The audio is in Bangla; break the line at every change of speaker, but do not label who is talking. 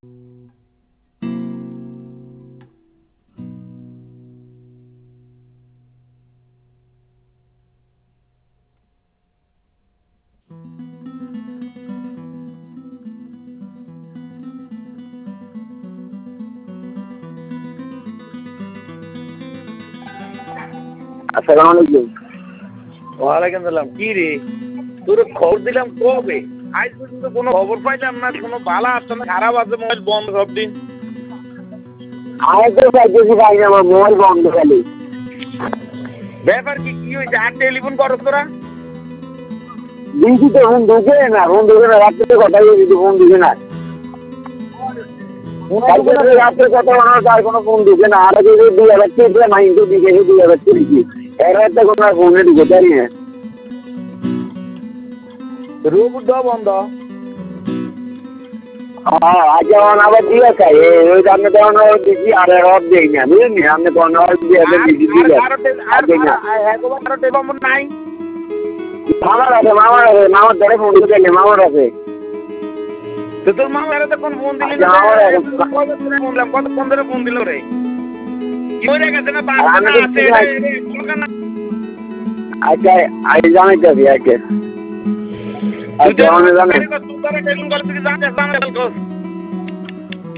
আসসালামু আলাইকুম।
ওয়ালাইকুম সালাম। কি রে, তোর খবর দিলাম কবে? আজ পর্যন্ত কোনো খবর পাইলাম না, কোনো বালা আসছে না, খারাপ আছে, মোবাইল বন্ধ সব দিন।
আমি তো চাইতেছি ভাই আমার মোবাইল বন্ধ খালি।
ব্যাপার কি, কি হয়েছে? আর টেলিফোন করো তোরা?
দিদি তো ফোন ঢুকে না, রাত্রে কথা বলছি, ফোন ঢুকে না। রাত্রে কথা বলার তার কোনো ফোন ঢুকে না। আর 2000 টাকা মাইন্ড দিকে 2000 টাকা এর একটা কোনো ফোনে ঢুকে পারি না।
রোবট দাও বন্ধ।
আজ আবার ঠিক আছে, ওই আপনি তখন দিচ্ছি আর রব দেই না, বুঝলেন? আপনি তখন
নাই
মামার আছে, মামার ধরে ফোন ঢুকে মামার আছে।
তো তোর মামার কোন ফোন দিলি না? কতক্ষণ ধরে ফোন দিল রে? কি হয়ে গেছে না?
আচ্ছা আমি জানাইতেছি আজকে।
তুই জানিস